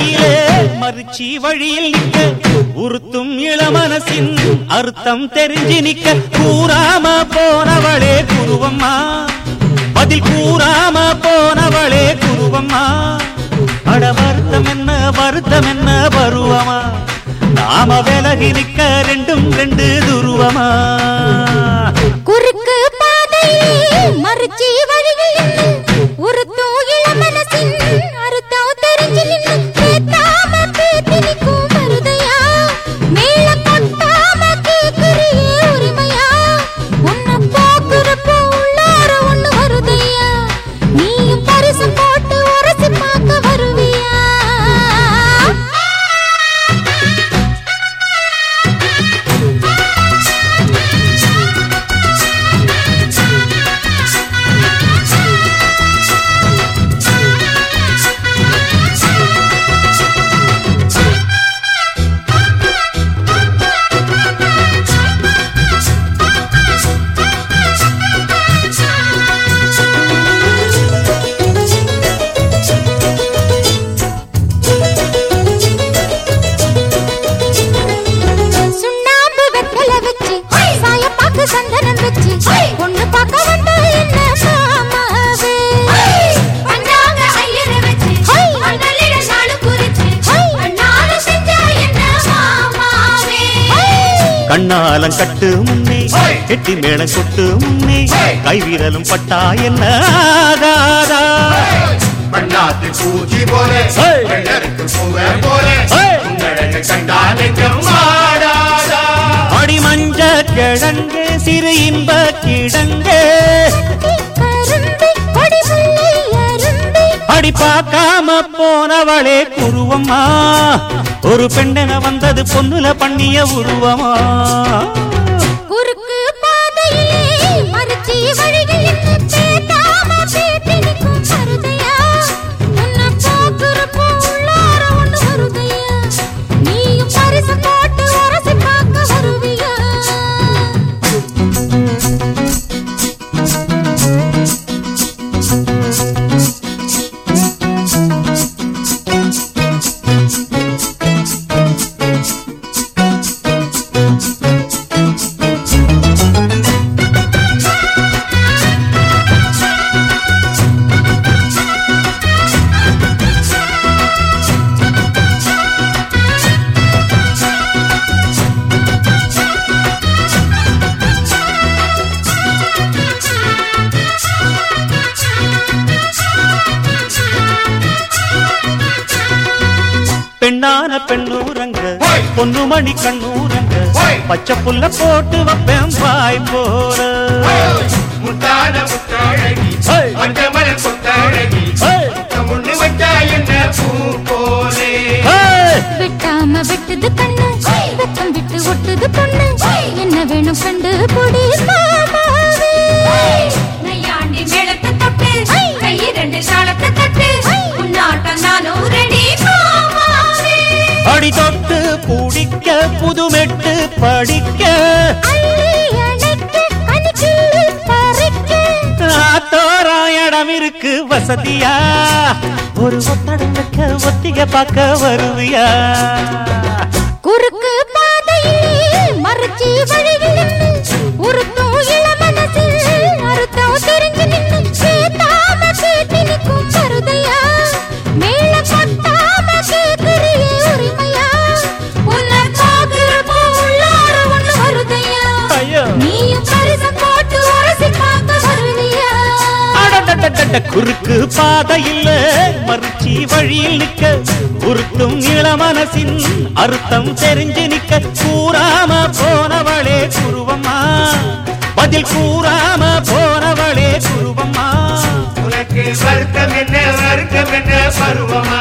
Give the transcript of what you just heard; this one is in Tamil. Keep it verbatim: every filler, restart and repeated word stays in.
பாதையிலே மறுச்சி வழியில் நிக்க உறுத்தும் இளமனசின் அர்த்தம் தெரிஞ்சு நிக்க கூறாம போனவளே குருவம்மா பதில் கூறாம போனவளே குருவம்மா அட வருத்தம் என்ன வருத்தம் என்ன பருவமா நாம விலகி நிக்க ரெண்டும் ரெண்டு துருவமா குறுக்கு பாதையிலே மறுச்சி வழியில் உறுத்தும் இளமனசின் அர்த்தம் தெரிஞ்சு நின்னு கேட்டாம பேத்தி நிக்கும் மருதையா மேல கொட்டாம கேக்குறியே உரிமையா உன்னை போக்குறப்போ உள்ளார ஒண்ணு வருதையா நீயும் பரிசு போட்டு உரசி பார்க்க வருவியா சந்தனம் வச்சு பொண்ணு பார்க்க வந்த என்ன மாமாவே பஞ்சாங்க ஐயர வச்சு அண்ணலிட நாளு குறிச்சு அண்ணால செஞ்சா என்ன மாமாவே கண்ணாலம் கட்டு முன்னே கெட்டி மேளம் கொட்டு முன்னே கைவீரலும் பட்டா என்ன ஆகாதா பண்ணாத்து பூச்சி போலே வெள்ளருக்கு பூவே போலே உங்களழக கண்டா நெஞ்சம் வாடாதா அடி மஞ்ச கிழங்கே சிறு இன்ப கிடங்கே அடி பார்க்காம போனவளே குருவம்மா ஒரு பெண்ணென வந்தது பொண்ணுல பண்ணிய உருவமா குறுக்கு பாதையிலே மறுச்சி வழியில் பேத்தாம பேத்தி நிக்கும் மருதையா உன்னை போக்குறப்போ உள்ளார ஒண்ணு வருதையா நீயும் பரிசு போட்டு உரசி பார்க்க வருவியா பெண்ணான பெண்ணூரங்க பொண்ணு மணி கண்ணூரங்க பச்சை புல்ல போட்டு வைப்பேன் பாய் போற முத்தான முத்தாழகி மஞ்சமல கொத்தாழகி முன்னு வச்சா என்ன பூ போலே விட்டாம விட்டது கண்ணு வெக்கம் விட்டு ஒட்டுது பொண்ணு என்ன வேணும் கண்டு பொடி மாமாவே நையாண்டி மேளத்தை தொட்டு கை ரெண்டு சாலத்தை தட்டு உன்னாட்டம் நானும் ரெடி மாமாவே அடி தொட்டு பூடிக்க புதுமெட்டு படிக்க தோராயிடம் இருக்கு வசதியா ஒரு ஒத்தடங்க ஒத்திக பார்க்க வருவியா குறுக்கு பாதையிலே மறுச்சி வழியில் உறுத்தும் இளமனசில் அர்த்தம் தெரிஞ்சு நின்னு கேட்டாம பேத்தி நிக்கும் மருதையா மேல கொட்டாம கேக்குறியே உரிமையா உன்னை போக்குறப்போ உள்ளார ஒண்ணு வருதையா நீயும் பரிசு போட்டு உரசி பார்க்க வருவியா குறுக்கு பாதையில் மறுச்சி வழியில் நிக்க உறுத்தும் இளமனசின் அர்த்தம் தெரிஞ்சு நிக்க கூறாம போனவளே குருவம்மா பதில் கூறாம போனவளே குருவம்மா உனக்கு வருத்தம் என்ன வருத்தம் என்ன பருவமா